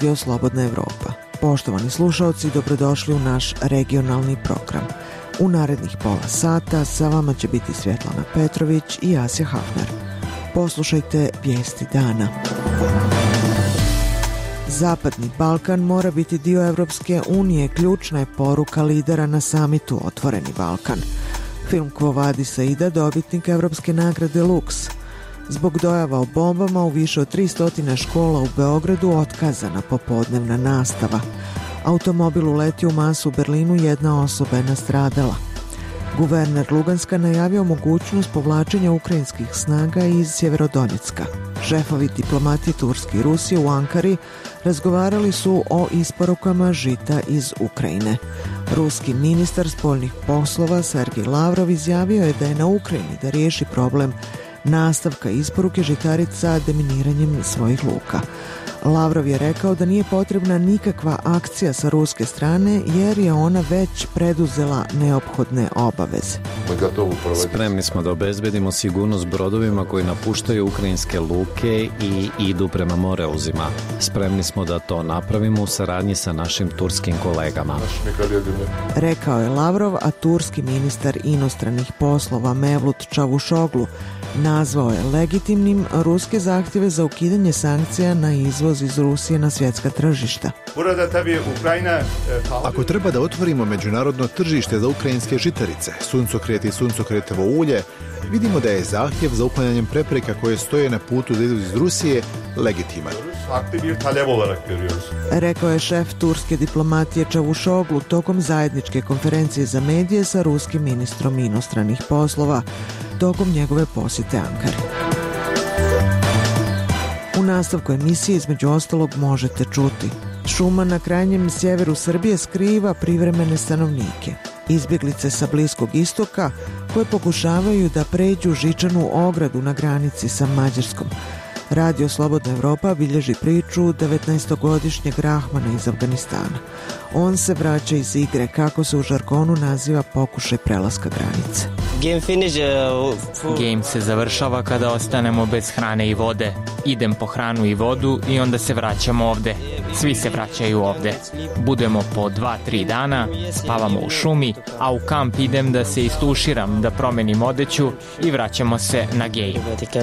Radio Slobodna Evropa. Poštovani slušaoci, dobrodošli u naš regionalni program. U narednih pola sata sa vama će biti Svjetlana Petrović i Asja Hafner. Poslušajte vijesti dana. Zapadni Balkan mora biti dio Evropske unije, ključna je poruka lidera na samitu Otvoreni Balkan. Film Quo Vadis Aida dobitnik Evropske nagrade Lux. Zbog dojava o bombama u više od 300 škola u Beogradu otkazana popodnevna nastava. Automobil uletio u masu u Berlinu, jedna osoba je nastradala. Guverner Luganska najavio mogućnost povlačenja ukrajinskih snaga iz Sjeverodonjecka. Šefovi diplomatije Turske i Rusije u Ankari razgovarali su o isporukama žita iz Ukrajine. Ruski ministar spoljnih poslova Sergej Lavrov izjavio je da je na Ukrajini da riješi problem nastavka isporuke žitarica deminiranjem svojih luka. Lavrov je rekao da nije potrebna nikakva akcija sa ruske strane jer je ona već preduzela neophodne obaveze. Spremni smo da obezbedimo sigurnost brodovima koji napuštaju ukrajinske luke i idu prema Moreuzima. Spremni smo da to napravimo u saradnji sa našim turskim kolegama. Rekao je Lavrov, a turski ministar inostranih poslova Mevlut Čavuşoglu nazvao je legitimnim ruske zahtjeve za ukidanje sankcija na izvoz iz Rusije na svjetska tržišta. Ako treba da otvorimo međunarodno tržište za ukrajinske žitarice, suncokret i suncokretovo ulje, vidimo da je zahtjev za uklanjanjem prepreka koje stoje na putu za izvoz iz Rusije legitiman. Rekao je šef turske diplomatije Čavuşoglu tokom zajedničke konferencije za medije sa ruskim ministrom inostranih poslova tokom njegove posjete Ankari. U nastavku emisije između ostalog možete čuti: šuma na krajnjem sjeveru Srbije skriva privremene stanovnike. Izbjeglice sa Bliskog istoka koje pokušavaju da pređu žičanu ogradu na granici sa Mađarskom. Radio Slobodna Evropa bilježi priču 19-godišnjeg Rahmana iz Afganistana. On se vraća iz igre, kako se u žargonu naziva pokušaj prelaska granice. Game se završava kada ostanemo bez hrane i vode. Idem po hranu i vodu i onda se vraćamo ovde. Svi se vraćaju ovde. Budemo po 2-3 dana, spavamo u šumi, a u kamp idem da se istuširam, da promenim odeću i vraćamo se na Game.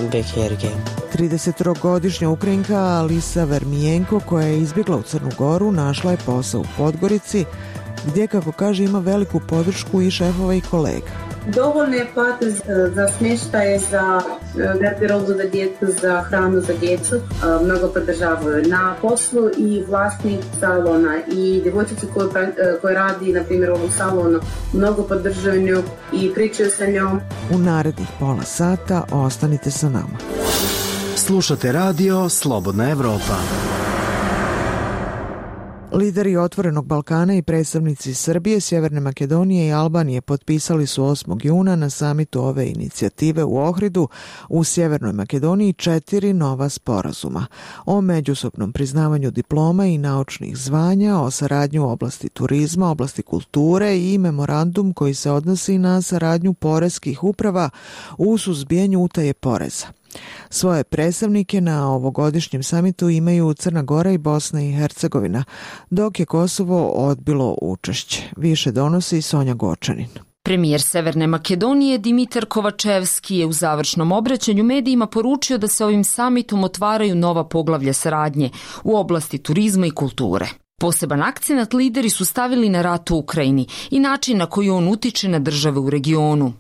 33-godišnja Ukrajinka Alisa Vermijenko, koja je izbjegla u Crnu Goru, našla je posao u Podgorici, gdje, kako kaže, ima veliku podršku i šefova i kolega. Dovoljno je plate za smještaje, za garderobu za djecu, za hranu za djecu. Mnogo podržavaju na poslu i vlasnik salona i djevojčica koja radi, na primjer, u ovom salonu, mnogo podržavaju nju i pričaju sa njom. U narednih pola sata ostanite sa nama. Slušate radio Slobodna Evropa. Lideri Otvorenog Balkana i predstavnici Srbije, Sjeverne Makedonije i Albanije potpisali su 8. juna na samitu ove inicijative u Ohridu u Sjevernoj Makedoniji 4 nova sporazuma o međusobnom priznavanju diploma i naučnih zvanja, o saradnju u oblasti turizma, oblasti kulture i memorandum koji se odnosi na saradnju poreskih uprava u suzbijanju utaje poreza. Svoje predstavnike na ovogodišnjem samitu imaju Crna Gora i Bosna i Hercegovina, dok je Kosovo odbilo učešće. Više donosi Sonja Gočanin. Premijer Severne Makedonije Dimitar Kovačevski je u završnom obraćanju medijima poručio da se ovim samitom otvaraju nova poglavlja saradnje u oblasti turizma i kulture. Poseban akcenat lideri su stavili na rat u Ukrajini i način na koji on utiče na države u regionu.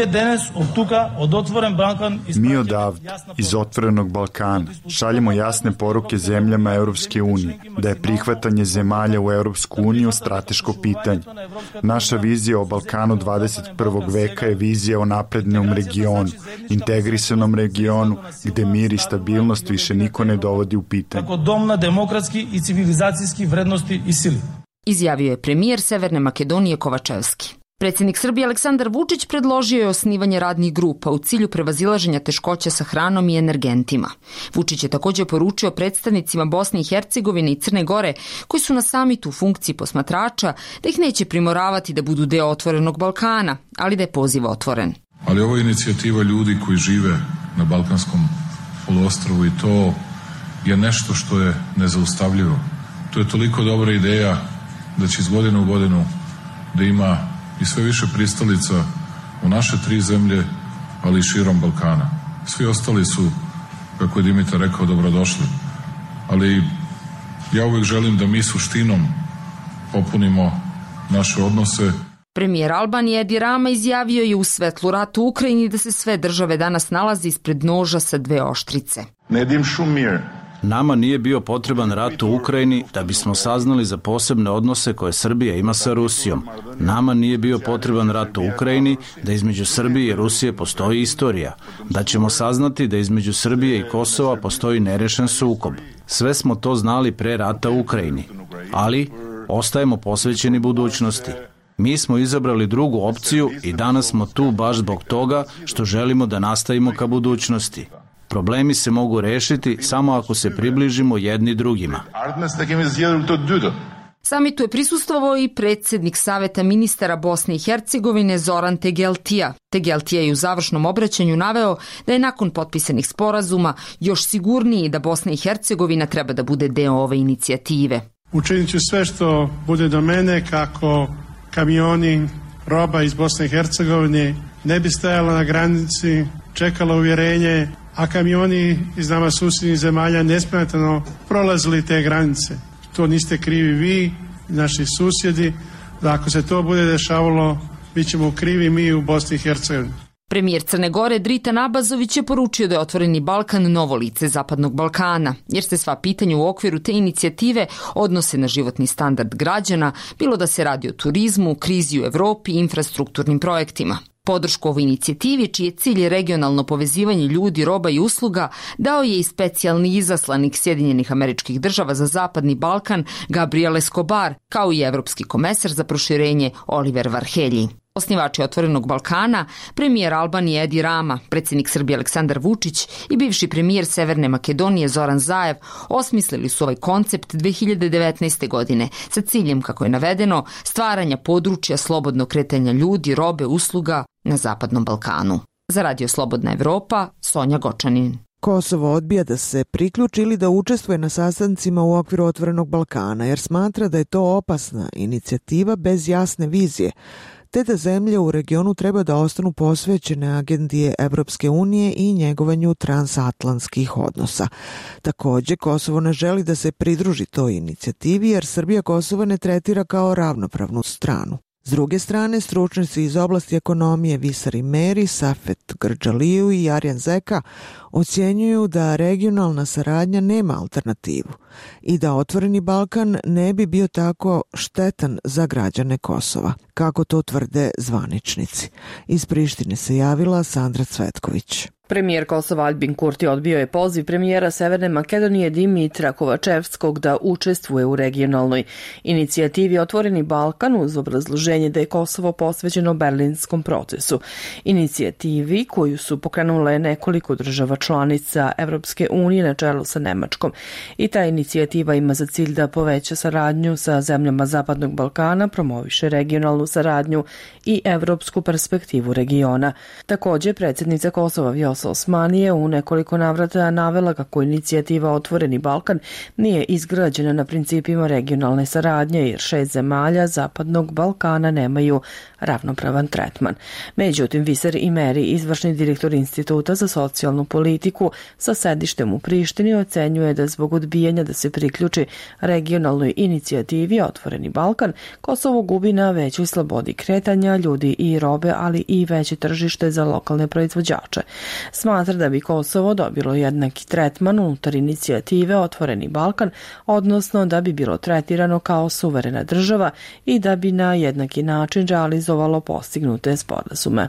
Mi odavde, iz Otvorenog Balkana, šaljemo jasne poruke zemljama Europske unije da je prihvatanje zemalja u Europsku uniju strateško pitanje. Naša vizija o Balkanu 21. veka je vizija o naprednom regionu, integrisanom regionu, gde mir i stabilnost više niko ne dovodi u pitanje. Izjavio je premijer Severne Makedonije Kovačevski. Predsjednik Srbije Aleksandar Vučić predložio je osnivanje radnih grupa u cilju prevazilaženja teškoća sa hranom i energentima. Vučić je također poručio predstavnicima Bosne i Hercegovine i Crne Gore, koji su na samitu u funkciji posmatrača, da ih neće primoravati da budu deo Otvorenog Balkana, ali da je poziv otvoren. Ali ovo je inicijativa ljudi koji žive na Balkanskom poluostrvu i to je nešto što je nezaustavljivo. To je toliko dobra ideja da će iz godine u godinu da ima i sve više pristalica u naše 3 zemlje, ali i širom Balkana. Svi ostali su, kako je Dimitar rekao, dobrodošli. Ali ja uvijek želim da mi suštinom popunimo naše odnose. Premijer Albanije Edi Rama izjavio je u svetlu rata u Ukrajini da se sve države danas nalaze ispred noža sa 2 oštrice. Nama nije bio potreban rat u Ukrajini da bismo saznali za posebne odnose koje Srbija ima sa Rusijom. Nama nije bio potreban rat u Ukrajini da između Srbije i Rusije postoji istorija. Da ćemo saznati da između Srbije i Kosova postoji nerešen sukob. Sve smo to znali pre rata u Ukrajini. Ali ostajemo posvećeni budućnosti. Mi smo izabrali drugu opciju i danas smo tu baš zbog toga što želimo da nastavimo ka budućnosti. Problemi se mogu rešiti samo ako se približimo jedni drugima. Samitu je prisustvovao i predsjednik Saveta ministara Bosne i Hercegovine Zoran Tegeltija. Tegeltija je u završnom obraćanju naveo da je nakon potpisanih sporazuma još sigurniji da Bosna i Hercegovina treba da bude deo ove inicijative. Učinit ću sve što bude do mene kako kamioni roba iz Bosne i Hercegovine ne bi stajala na granici, čekala uvjerenje, a kamioni iz nama susjednih zemalja nesmetano prolazili te granice. To niste krivi vi, naši susjedi, da ako se to bude dešavalo, bit ćemo krivi mi u Bosni i Hercegovini. Premijer Crne Gore Dritan Abazović je poručio da je Otvoreni Balkan novo lice Zapadnog Balkana, jer se sva pitanja u okviru te inicijative odnose na životni standard građana, bilo da se radi o turizmu, krizi u Evropi i infrastrukturnim projektima. Podršku ovoj inicijativi, čiji je cilj regionalno povezivanje ljudi, roba i usluga, dao je i specijalni izaslanik Sjedinjenih Američkih Država za Zapadni Balkan Gabriel Escobar, kao i evropski komesar za proširenje Oliver Varhelji. Osnivači Otvorenog Balkana, premijer Albanije Edi Rama, predsjednik Srbije Aleksandar Vučić i bivši premijer Severne Makedonije Zoran Zaev osmislili su ovaj koncept 2019. godine sa ciljem, kako je navedeno, stvaranja područja slobodnog kretanja ljudi, robe, usluga na Zapadnom Balkanu. Za Radio Slobodna Evropa, Sonja Gočanin. Kosovo odbija da se priključi ili da učestvuje na sastancima u okviru Otvorenog Balkana, jer smatra da je to opasna inicijativa bez jasne vizije, te da zemlje u regionu treba da ostanu posvećene agendi Evropske unije i njegovanju transatlantskih odnosa. Također, Kosovo ne želi da se pridruži toj inicijativi, jer Srbija Kosovo ne tretira kao ravnopravnu stranu. S druge strane, stručnjaci iz oblasti ekonomije Visar Meri, Safet Grđaliju i Arjan Zeka ocjenjuju da regionalna saradnja nema alternativu i da Otvoreni Balkan ne bi bio tako štetan za građane Kosova, kako to tvrde zvaničnici. Iz Prištine se javila Sandra Cvetković. Premijer Kosova Albin Kurti odbio je poziv premijera Severne Makedonije Dimitra Kovačevskog da učestvuje u regionalnoj inicijativi Otvoreni Balkan uz obrazloženje da je Kosovo posvećeno berlinskom procesu. Inicijativi koju su pokrenule nekoliko država članica Evropske unije na čelu sa Nemačkom. I ta inicijativa ima za cilj da poveća saradnju sa zemljama Zapadnog Balkana, promoviše regionalnu saradnju i evropsku perspektivu regiona. Također, predsjednica Kosova Vjosa Osmanije u nekoliko navrata navela kako inicijativa Otvoreni Balkan nije izgrađena na principima regionalne saradnje, jer 6 zemalja Zapadnog Balkana nemaju ravnopravan tretman. Međutim, Visar Meri, izvršni direktor Instituta za socijalnu politiku sa sedištem u Prištini, ocenjuje da zbog odbijanja da se priključi regionalnoj inicijativi Otvoreni Balkan, Kosovo gubi na većoj slobodi kretanja ljudi i robe, ali i veće tržište za lokalne proizvođače. Smatra da bi Kosovo dobilo jednaki tretman unutar inicijative Otvoreni Balkan, odnosno da bi bilo tretirano kao suverena država i da bi na jednaki način realizovalo postignute sporazume.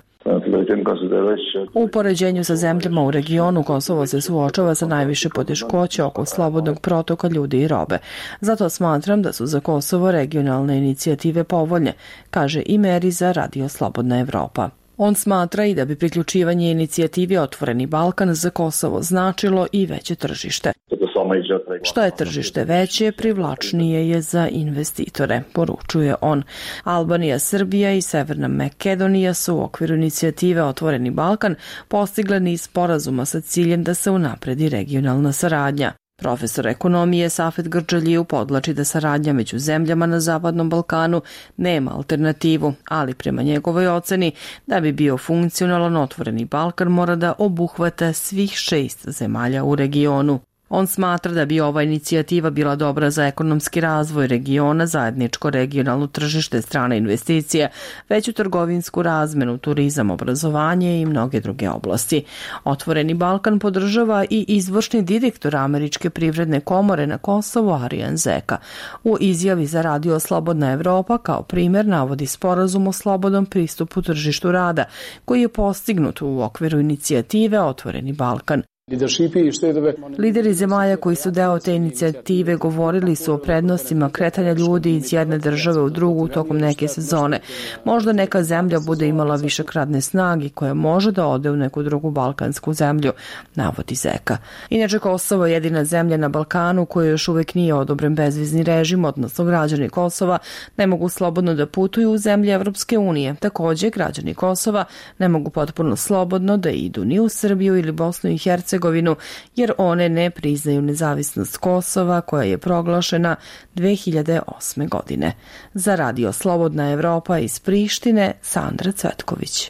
U poređenju sa zemljama u regionu, Kosovo se suočava sa najviše poteškoća oko slobodnog protoka ljudi i robe. Zato smatram da su za Kosovo regionalne inicijative povoljne, kaže i Meri za Radio Slobodna Evropa. On smatra i da bi priključivanje inicijativi Otvoreni Balkan za Kosovo značilo i veće tržište. Što je tržište veće, privlačnije je za investitore, poručuje on. Albanija, Srbija i Severna Makedonija su u okviru inicijative Otvoreni Balkan postigle niz sporazuma sa ciljem da se unapredi regionalna saradnja. Profesor ekonomije Safet Grđaliju podlači da saradnja među zemljama na Zapadnom Balkanu nema alternativu, ali prema njegovoj oceni da bi bio funkcionalan otvoreni Balkan mora da obuhvata svih 6 zemalja u regionu. On smatra da bi ova inicijativa bila dobra za ekonomski razvoj regiona, zajedničko regionalno tržište, strane investicije, veću trgovinsku razmenu, turizam, obrazovanje i mnoge druge oblasti. Otvoreni Balkan podržava i izvršni direktor Američke privredne komore na Kosovu Arijan Zeka. U izjavi za Radio Slobodna Evropa kao primjer navodi sporazum o slobodnom pristupu tržištu rada, koji je postignut u okviru inicijative Otvoreni Balkan. Lideri zemalja koji su deo te inicijative govorili su o prednostima kretanja ljudi iz jedne države u drugu tokom neke sezone. Možda neka zemlja bude imala višak radne snage koja može da ode u neku drugu balkansku zemlju, navodi Zeka. Inače, Kosovo je jedina zemlja na Balkanu koja još uvek nije odobren bezvizni režim, odnosno građani Kosova ne mogu slobodno da putuju u zemlje Evropske unije. Također, građani Kosova ne mogu potpuno slobodno da idu ni u Srbiju ili Bosnu i Hercegovinu, jer one ne priznaju nezavisnost Kosova koja je proglašena 2008. godine. Za Radio Slobodna Evropa iz Prištine, Sandra Cvetković.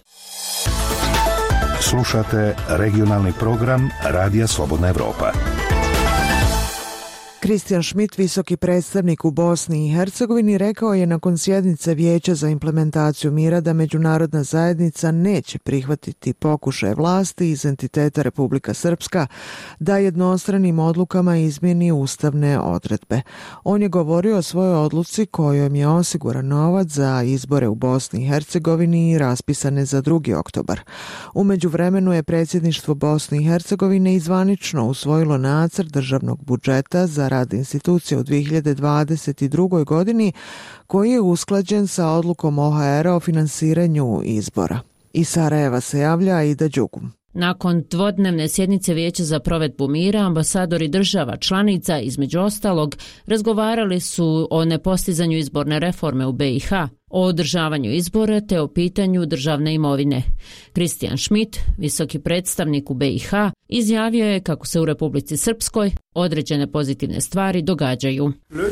Slušate regionalni program Radija Slobodna Evropa. Kristijan Šmit, visoki predstavnik u Bosni i Hercegovini, rekao je nakon sjednice Vijeća za implementaciju mira da međunarodna zajednica neće prihvatiti pokušaje vlasti iz entiteta Republika Srpska da jednostranim odlukama izmjeni ustavne odredbe. On je govorio o svojoj odluci kojom je osiguran novac za izbore u Bosni i Hercegovini raspisane za 2. oktobar. U međuvremenu je predsjedništvo Bosne i Hercegovine zvanično usvojilo nacrt državnog budžeta za rad institucija u 2022. godini koji je usklađen sa odlukom OHR-a o finansiranju izbora. Iz Sarajeva se javlja Aida Đugum. Nakon dvodnevne sjednice Vijeća za provedbu mira, ambasadori država članica, između ostalog, razgovarali su o nepostizanju izborne reforme u BiH, o održavanju izbora te o pitanju državne imovine. Kristijan Šmit, visoki predstavnik u BiH, izjavio je kako se u Republici Srpskoj određene pozitivne stvari događaju.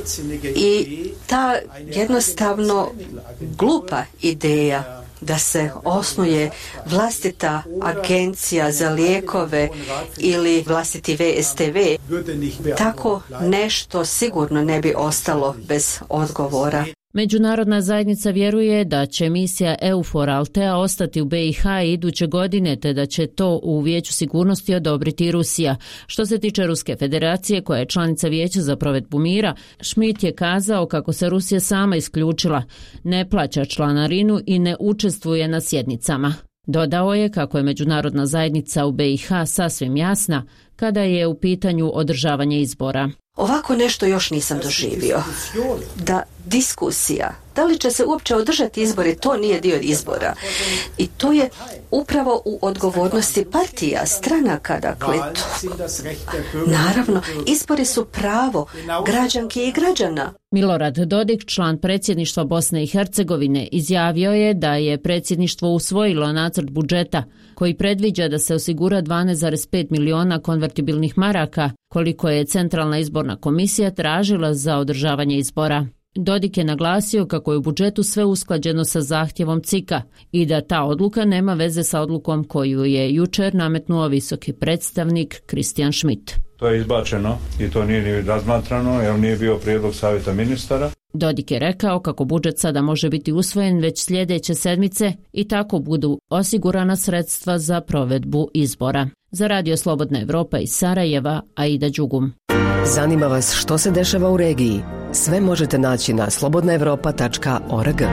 I ta jednostavno glupa ideja da se osnuje vlastita agencija za lijekove ili vlastiti VSTV, tako nešto sigurno ne bi ostalo bez odgovora. Međunarodna zajednica vjeruje da će misija EUFOR Altea ostati u BiH iduće godine, te da će to u Vijeću sigurnosti odobriti Rusija. Što se tiče Ruske federacije, koja je članica Vijeća za provedbu mira, Šmit je kazao kako se Rusija sama isključila, ne plaća članarinu i ne učestvuje na sjednicama. Dodao je kako je međunarodna zajednica u BiH sasvim jasna kada je u pitanju održavanje izbora. Ovako nešto još nisam doživio. Da diskusija, da li će se uopće održati izbori, to nije dio izbora. I to je upravo u odgovornosti partija, stranaka, dakle. Naravno, izbori su pravo građanki i građana. Milorad Dodik, član predsjedništva Bosne i Hercegovine, izjavio je da je predsjedništvo usvojilo nacrt budžeta koji predviđa da se osigura 12,5 miliona konvertibilnih maraka, koliko je Centralna izborna komisija tražila za održavanje izbora. Dodik je naglasio kako je u budžetu sve usklađeno sa zahtjevom CIK-a i da ta odluka nema veze sa odlukom koju je jučer nametnuo visoki predstavnik Kristijan Šmit. To je izbačeno i to nije ni razmatrano jer nije bio prijedlog savjeta ministara. Dodik je rekao kako budžet sada može biti usvojen već sljedeće sedmice i tako budu osigurana sredstva za provedbu izbora. Za Radio Slobodna Evropa iz Sarajeva, Aida Đugum. Zanima vas što se dešava u regiji? Sve možete naći na slobodnaevropa.org.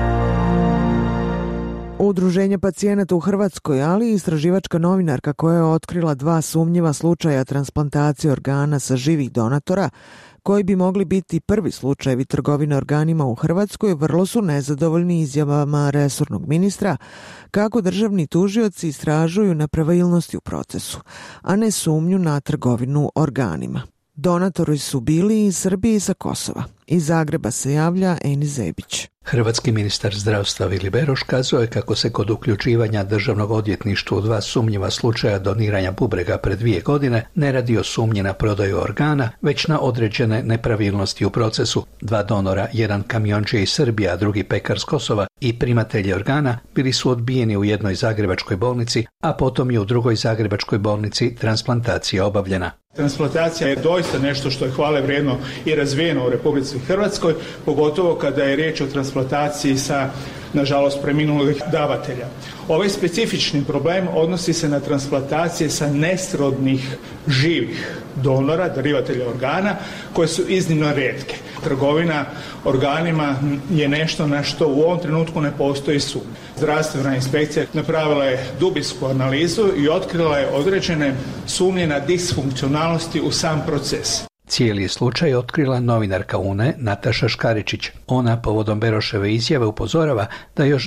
Udruženje pacijenata u Hrvatskoj, ali i istraživačka novinarka koja je otkrila 2 sumnjiva slučaja transplantacije organa sa živih donatora, koji bi mogli biti prvi slučajevi trgovine organima u Hrvatskoj, vrlo su nezadovoljni izjavama resornog ministra kako državni tužioci istražuju nepravilnosti u procesu, a ne sumnju na trgovinu organima. Donatori su bili iz Srbije i sa Kosova. Iz Zagreba se javlja Eni Zebić. Hrvatski ministar zdravstva Vili Beroš kazao je kako se kod uključivanja državnog odvjetništva u 2 sumnjiva slučaja doniranja bubrega pred 2 godine ne radi o sumnji na prodaju organa, već na određene nepravilnosti u procesu. 2 donora, jedan kamionđija iz Srbije, a drugi pekar s Kosova i primatelji organa bili su odbijeni u jednoj zagrebačkoj bolnici, a potom je u drugoj zagrebačkoj bolnici transplantacija obavljena. Transplantacija je doista nešto što je hvale vrijedno i razvijeno u Republici Hrvatskoj, pogotovo kada je riječ o transplantaciji sa, nažalost, preminulih davatelja. Ovaj specifični problem odnosi se na transplantacije sa nesrodnih živih donora, darivatelja organa, koje su iznimno rijetke. Trgovina organima je nešto na što u ovom trenutku ne postoji sumnja. Zdravstvena inspekcija napravila je dubinsku analizu i otkrila je određene sumnje na disfunkcionalnosti u sam proces. Cijeli slučaj otkrila novinarka UNE Nataša Škaričić. Ona povodom Beroševe izjave upozorava da još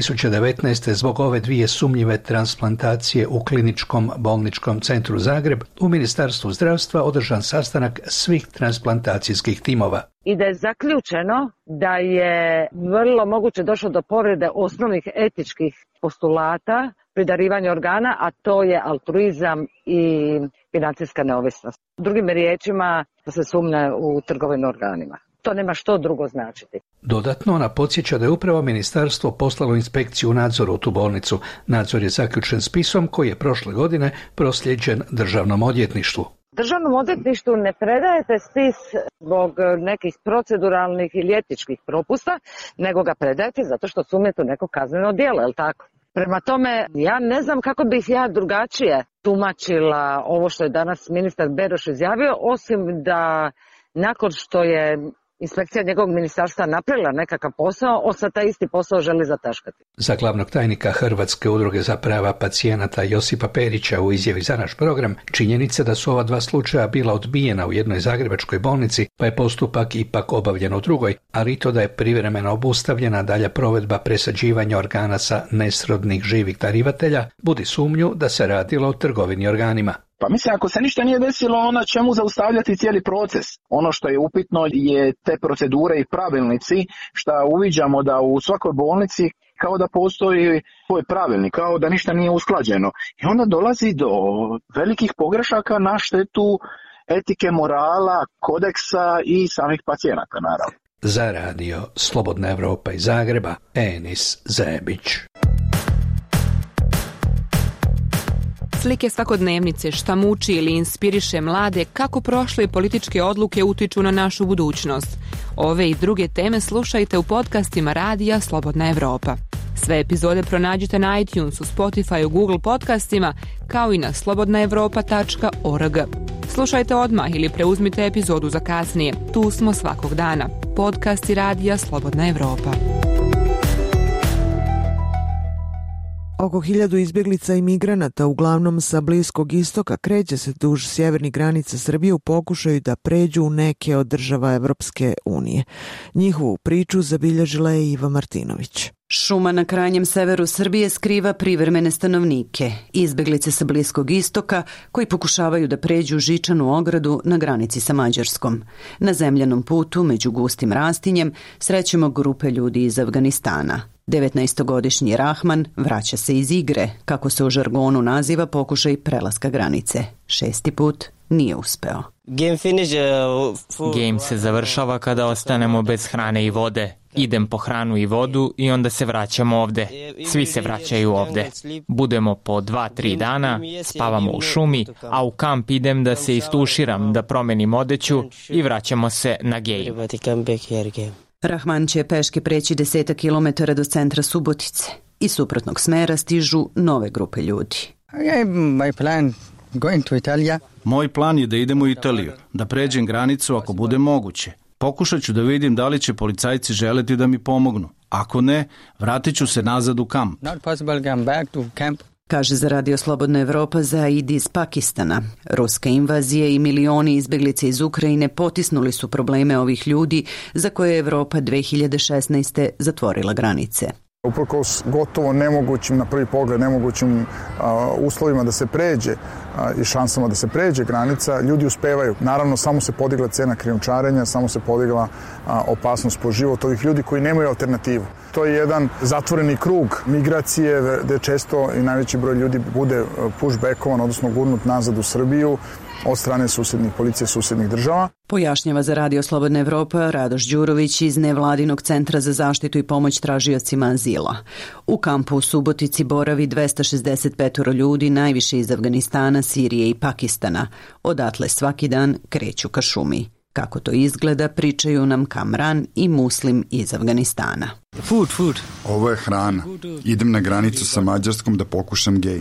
2019. zbog ove 2 sumnjive transplantacije u Kliničkom bolničkom centru Zagreb u Ministarstvu zdravstva održan sastanak svih transplantacijskih timova. I da je zaključeno da je vrlo moguće došlo do povrede osnovnih etičkih postulata pri darivanju organa, a to je altruizam i financijska neovisnost. Drugim riječima da se sumnja u trgovinu organima. To nema što drugo značiti. Dodatno, ona podsjeća da je upravo ministarstvo poslalo inspekciju u nadzoru u tu bolnicu. Nadzor je zaključen spisom koji je prošle godine proslijeđen Državnom odvjetništvu. Državnom odvjetništvu ne predajete spis zbog nekih proceduralnih ili etičkih propusta, nego ga predajete zato što sumnjate u neko kazneno djelo, je li tako? Prema tome, ja ne znam kako bih ja drugačije tumačila ovo što je danas ministar Beroš izjavio, osim da nakon što je inspekcija njegovog ministarstva napravila nekakav posao, on sad taj isti posao želi zataškati. Za glavnog tajnika Hrvatske udruge za prava pacijenata Josipa Perića u izjavi za naš program, činjenica da su ova 2 slučaja bila odbijena u jednoj zagrebačkoj bolnici, pa je postupak ipak obavljen u drugoj, ali i to da je privremeno obustavljena dalja provedba presađivanja organa sa nesrodnih živih darivatelja, budi sumnju da se radilo o trgovini organima. Pa mislim, ako se ništa nije desilo, onda čemu zaustavljati cijeli proces? Ono što je upitno je te procedure i pravilnici, što uviđamo da u svakoj bolnici kao da postoji svoj pravilnik, kao da ništa nije usklađeno. I onda dolazi do velikih pogrešaka na štetu etike, morala, kodeksa i samih pacijenata, naravno. Za radio Slobodna Evropa iz Zagreba, Enis Zebić. Slike svakodnevnice, šta muči ili inspiriše mlade, kako prošle političke odluke utiču na našu budućnost. Ove i druge teme slušajte u podcastima Radija Slobodna Evropa. Sve epizode pronađite na iTunesu, Spotify, Google podcastima, kao i na slobodnaevropa.org. Slušajte odmah ili preuzmite epizodu za kasnije. Tu smo svakog dana. Podcasti Radija Slobodna Evropa. Oko 1000 izbjeglica i migranata, uglavnom sa Bliskog istoka, kreće se duž sjevernih granica Srbije u pokušaju da pređu u neke od država Evropske unije. Njihovu priču zabilježila je Iva Martinović. Šuma na krajnjem severu Srbije skriva privremene stanovnike, izbjeglice sa Bliskog istoka koji pokušavaju da pređu žičanu ogradu na granici sa Mađarskom. Na zemljanom putu, među gustim rastinjem, srećemo grupe ljudi iz Afganistana. 19-godišnji Rahman vraća se iz igre, kako se u žargonu naziva pokušaj prelaska granice. 6. put nije uspeo. Game se završava kada ostanemo bez hrane i vode. Idem po hranu i vodu i onda se vraćamo ovde. Svi se vraćaju ovde. Budemo po 2-3 dana, spavamo u šumi, a u kamp idem da se istuširam, da promenim odeću i vraćamo se na Game. Rahman će peške preći 10 kilometara do centra Subotice. Iz suprotnog smera stižu nove grupe ljudi. Moj plan je da idem u Italiju, da pređem granicu ako bude moguće. Pokušat ću da vidim da li će policajci želeti da mi pomognu. Ako ne, vratit ću se nazad u kamp. Kaže za Radio Slobodna Evropa Zaid iz Pakistana. Ruska invazija i milioni izbjeglica iz Ukrajine potisnuli su probleme ovih ljudi za koje je Evropa 2016. zatvorila granice. Uprkos gotovo nemogućim, na prvi pogled nemogućim uslovima da se pređe i šansama da se pređe granica, ljudi uspevaju. Naravno, samo se podigla cena krijumčarenja, samo se podigla opasnost po život ovih ljudi koji nemaju alternativu. To je jedan zatvoreni krug migracije gde često i najveći broj ljudi bude pushbackovan, odnosno gurnut nazad u Srbiju od strane policije susednih država. Pojašnjava za Radio Slobodna Evropa Radoš Đurović iz Nevladinog centra za zaštitu i pomoć tražiocima azila. U kampu u Subotici boravi 265 ljudi, najviše iz Afganistana, Sirije i Pakistana. Odatle svaki dan kreću ka šumi. Kako to izgleda, pričaju nam Kamran i Muslim iz Afganistana. Food. Ovo je hrana. Idem na granicu sa Mađarskom da pokušam gej.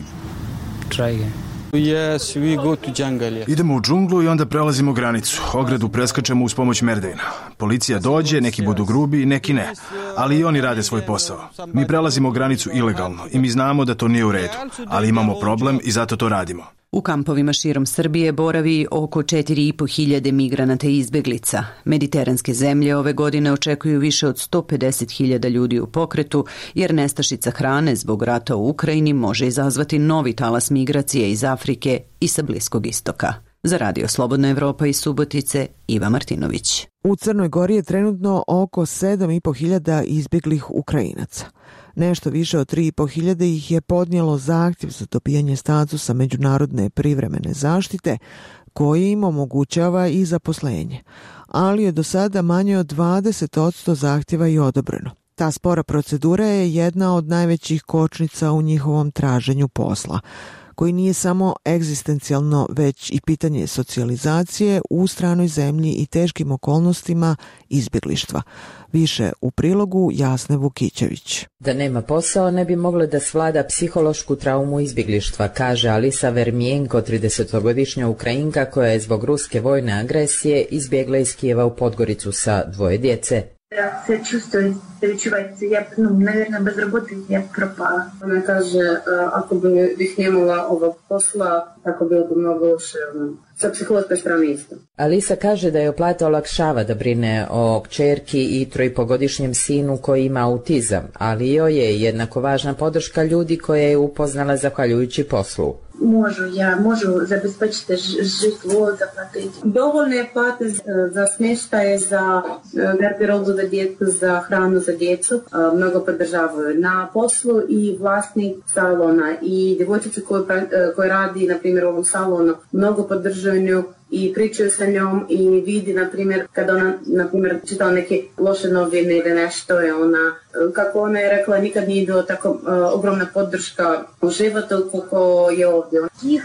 Yes, we go to jungle. Idemo u džunglu i onda prelazimo granicu. Ogradu preskačemo uz pomoć Merdejna. Policija dođe, neki budu grubi, neki ne. Ali i oni rade svoj posao. Mi prelazimo granicu ilegalno i mi znamo da to nije u redu. Ali imamo problem i zato to radimo. U kampovima širom Srbije boravi oko 4.500 migranata i izbeglica. Mediteranske zemlje ove godine očekuju više od 150.000 ljudi u pokretu, jer nestašica hrane zbog rata u Ukrajini može izazvati novi talas migracije iz Afrike i sa Bliskog istoka. Za Radio Slobodna Evropa iz Subotice, Iva Martinović. U Crnoj Gori je trenutno oko 7.500 izbjeglih Ukrajinaca. Nešto više od 3.500 ih je podnijelo zahtjev za dobijanje statusa međunarodne privremene zaštite, koji im omogućava i zaposlenje. Ali je do sada manje od 20% zahtjeva i odobreno. Ta spora procedura je jedna od najvećih kočnica u njihovom traženju posla, koji nije samo egzistencijalno, već i pitanje socijalizacije u stranoj zemlji i teškim okolnostima izbjeglištva. Više u prilogu Jasne Vukićević. Da nema posao ne bi moglo da svlada psihološku traumu izbjeglištva, kaže Alisa Vermijenko, 30-godišnja Ukrajinka koja je zbog ruske vojne agresije izbjegla iz Kijeva u Podgoricu sa 2 djece. Ja se čustujem, naверное, bez robote je propala. Ona kaže, ako bih nemala ovog posla, tako bilo bi mnogo loše, sa psihološke strane isto. Alisa kaže da je plata olakšava da brine o kćerki i 3,5-godišnjem sinu koji ima autizam, ali joj je jednako važna podrška ljudi koje je upoznala zahvaljujući poslu. Možu zabezpečiti žitlo, zaplatiti. Dovoljne plate za smještaje, za garderobu za djecu, za hranu za djecu. Mnogo podržavaju na poslu i vlasnik salona i djevojčica koja radi, na primjer, u ovom salonu, mnogo podržavaju nju i pričaju sa njom i vidi, na primjer, kada ona, na primjer, čitala neke loše novine ili nešto, je ona, kako ona je rekla, nikad nije bilo tako ogromna podrška u životu kako je ovdje.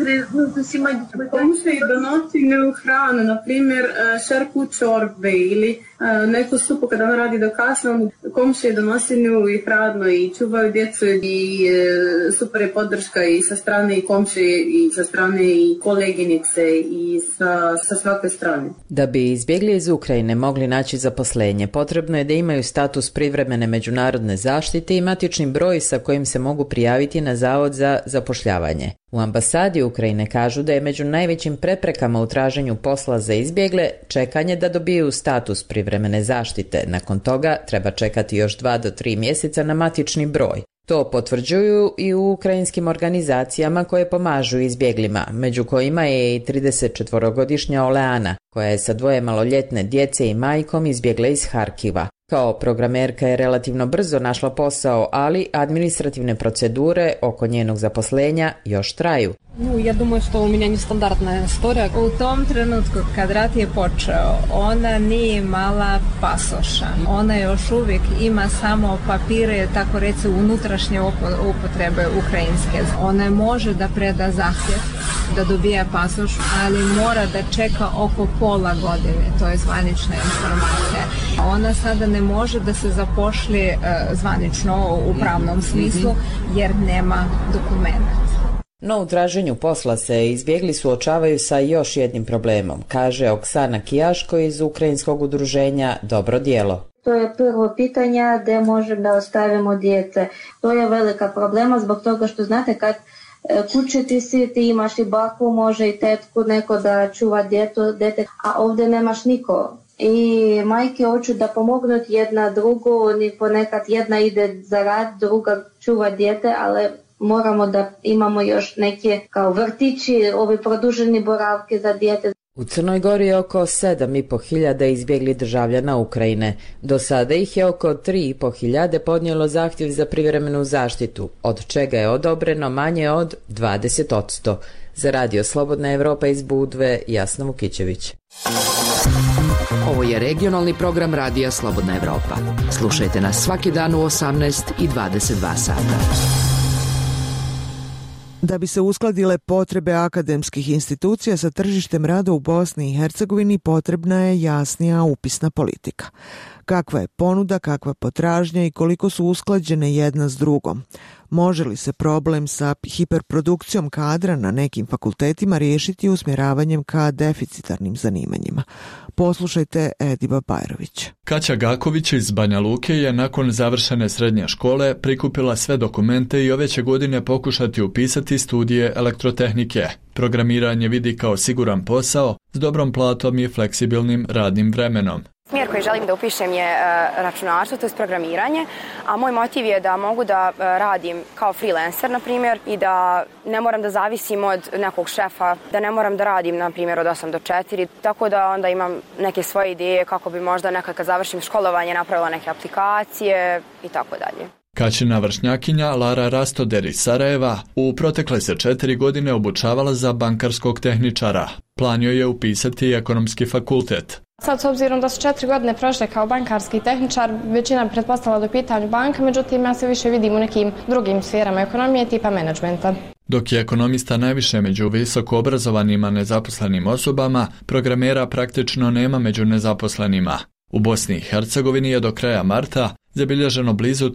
Komšije donosi hranu, na primjer, šarku čorbe ili neku supu kada ona radi do kasno, komšije donosi nju i hranu i čuvaju djecu i super je podrška i sa strane i komšije i sa strane i koleginice i sa svake strane. Da bi izbjegli iz Ukrajine mogli naći zaposlenje, potrebno je da imaju status privremene međunarodne zaštite i matični broj sa kojim se mogu prijaviti na Zavod za zapošljavanje. U ambasadi Ukrajine kažu da je među najvećim preprekama u traženju posla za izbjegle čekanje da dobiju status privremene zaštite. Nakon toga treba čekati još 2 do 3 mjeseca na matični broj. To potvrđuju i u ukrajinskim organizacijama koje pomažu izbjeglima, među kojima je i 34-godišnja Oleana, koja je sa 2 maloljetne djece i majkom izbjegla iz Harkiva. Kao programerka je relativno brzo našla posao, ali administrativne procedure oko njenog zaposlenja još traju. Ja думаю, što u mene nestandardna istorija. U tom trenutku kad rat je počeo, ona nije imala pasoša. Ona još uvijek ima samo papire, tako reći, unutrašnje upotrebe ukrajinske. Ona može da preda zahtjev da dobija pasoš, ali mora da čeka oko pola godine. To je zvanična informacija. Ona sada ne može da se zapošli zvanično u pravnom smislu jer nema dokumenta. No u traženju posla se izbjegli suočavaju sa još jednim problemom, kaže Oksana Kijaško iz ukrajinskog udruženja Dobro djelo. To je prvo pitanje gdje možemo da ostavimo dijete. To je velika problema zbog toga što znate kad kuće ti imaš i baku, može i tetku, neko da čuva dete, a ovdje nemaš niko. i majke hoću da pomognu jedna drugu, ponekad jedna ide za rad, druga čuva dijete, ali moramo da imamo još neke kao vrtići, ove produžene boravke za dijete. U Crnoj Gori je oko 7.500 izbjeglih državljana Ukrajine. Do sada ih je oko 3.500 podnijelo zahtjev za privremenu zaštitu, od čega je odobreno manje od 20%. Za Radio Slobodna Evropa iz Budve, Jasna Vukićević. Ovo je regionalni program Radija Slobodna Evropa. Slušajte nas svaki dan u 18 i 22 sata. Da bi se uskladile potrebe akademskih institucija sa tržištem rada u Bosni i Hercegovini, potrebna je jasnija upisna politika. Kakva je ponuda, kakva potražnja i koliko su usklađene jedna s drugom? Može li se problem sa hiperprodukcijom kadra na nekim fakultetima riješiti usmjeravanjem ka deficitarnim zanimanjima? Poslušajte Ediba Bajrović. Kaća Gaković iz Banja Luke je nakon završene srednje škole prikupila sve dokumente i ove će godine pokušati upisati studije elektrotehnike. Programiranje vidi kao siguran posao s dobrom platom i fleksibilnim radnim vremenom. Smjer koji želim da upišem je računarstvo, to je programiranje, a moj motiv je da mogu da radim kao freelancer, na primjer, i da ne moram da zavisim od nekog šefa, da ne moram da radim, na primjer, od 8 do 4, tako da onda imam neke svoje ideje kako bi možda nekad kad završim školovanje napravila neke aplikacije i tako dalje. Kaćina vršnjakinja Lara Rastoder iz Sarajeva u protekle se 4 godine obučavala za bankarskog tehničara. Plan joj je upisati ekonomski fakultet. Sad, s obzirom da su 4 godine prošle kao bankarski tehničar, većina bi pretpostavila da je u pitanju banka, međutim ja se više vidim u nekim drugim sferama ekonomije tipa menadžmenta. Dok je ekonomista najviše među visoko obrazovanima nezaposlenim osobama, programera praktično nema među nezaposlenima. U Bosni i Hercegovini je do kraja marta zabilježeno blizu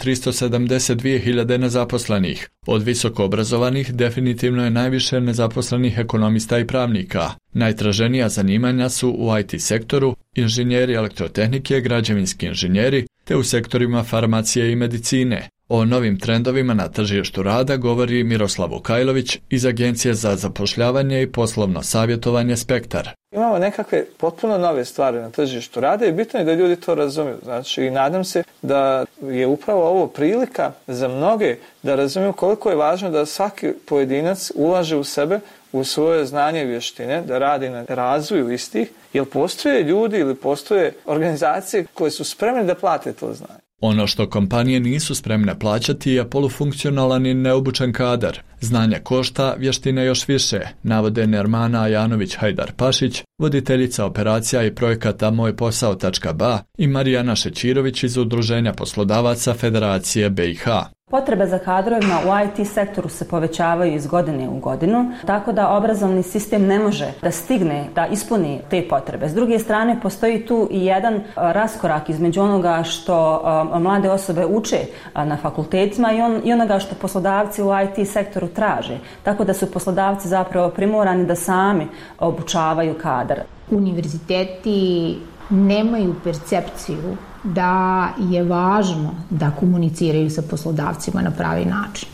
372.000 nezaposlenih. Od visoko obrazovanih definitivno je najviše nezaposlenih ekonomista i pravnika. Najtraženija zanimanja su u IT sektoru, inženjeri elektrotehnike, građevinski inženjeri, te u sektorima farmacije i medicine. O novim trendovima na tržištu rada govori Miroslav Vukajlović iz Agencije za zapošljavanje i poslovno savjetovanje Spektar. Imamo nekakve potpuno nove stvari na tržištu rada i bitno je da ljudi to razumiju. Znači, nadam se da je upravo ovo prilika za mnoge da razumiju koliko je važno da svaki pojedinac ulaže u sebe, u svoje znanje i vještine, da radi na razvoju istih, jer postoje ljudi ili postoje organizacije koje su spremne da plate to znanje. Ono što kompanije nisu spremne plaćati je polufunkcionalan i neobučen kadar. Znanje košta, vještine još više, navode Nermana Ajanović-Hajdar-Pašić, voditeljica operacija i projekata mojposao.ba i Marijana Šećirović iz Udruženja poslodavaca Federacije BiH. Potrebe za kadrovima u IT sektoru se povećavaju iz godine u godinu, tako da obrazovni sistem ne može da stigne da ispuni te potrebe. S druge strane, postoji tu i jedan raskorak između onoga što mlade osobe uče na fakultetima i onoga što poslodavci u IT sektoru traže. Tako da su poslodavci zapravo primorani da sami obučavaju kadar. Univerziteti nemaju percepciju da je važno da komuniciraju sa poslodavcima na pravi način.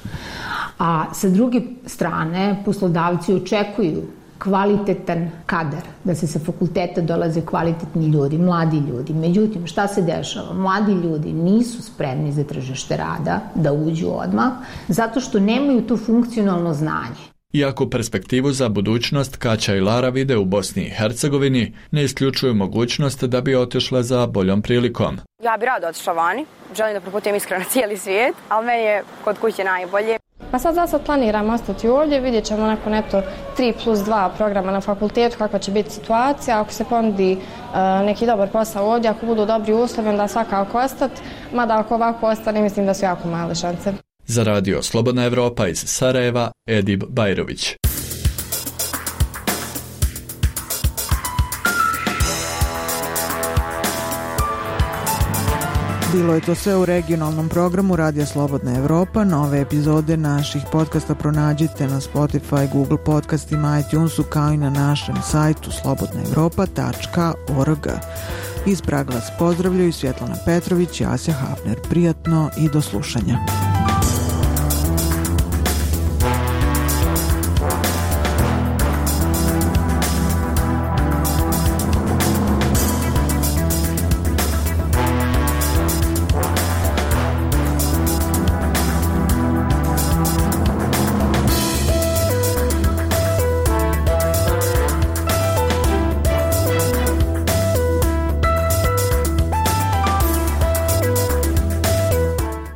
A sa druge strane, poslodavci očekuju kvalitetan kadar, da se sa fakulteta dolaze kvalitetni ljudi, mladi ljudi. Međutim, šta se dešava? Mladi ljudi nisu spremni za tržište rada da uđu odmah, zato što nemaju to funkcionalno znanje. Iako perspektivu za budućnost Kaća i Lara vide u Bosni i Hercegovini, ne isključuju mogućnost da bi otišle za boljom prilikom. Ja bi rado otišla vani, želim da proputujem iskreno cijeli svijet, ali meni je kod kuće najbolje. Pa sad planiram ostati ovdje, vidjet ćemo nakon 3+2 programa na fakultetu kakva će biti situacija. Ako se ponudi neki dobar posao ovdje, ako budu dobri uslovi, onda svakako ostati, mada ako ovako ostane, mislim da su jako male šanse. Za Radio Slobodna Evropa iz Sarajeva, Edib Bajrović. Bilo je to sve u regionalnom programu Radija Slobodna Evropa. Nove epizode naših podcasta pronađite na Spotify, Google podcastima, iTunesu, kao i na našem sajtu slobodnaevropa.org. Iz Praga vas pozdravljaju Svjetlana Petrović i Asja Hafner. Prijatno i do slušanja.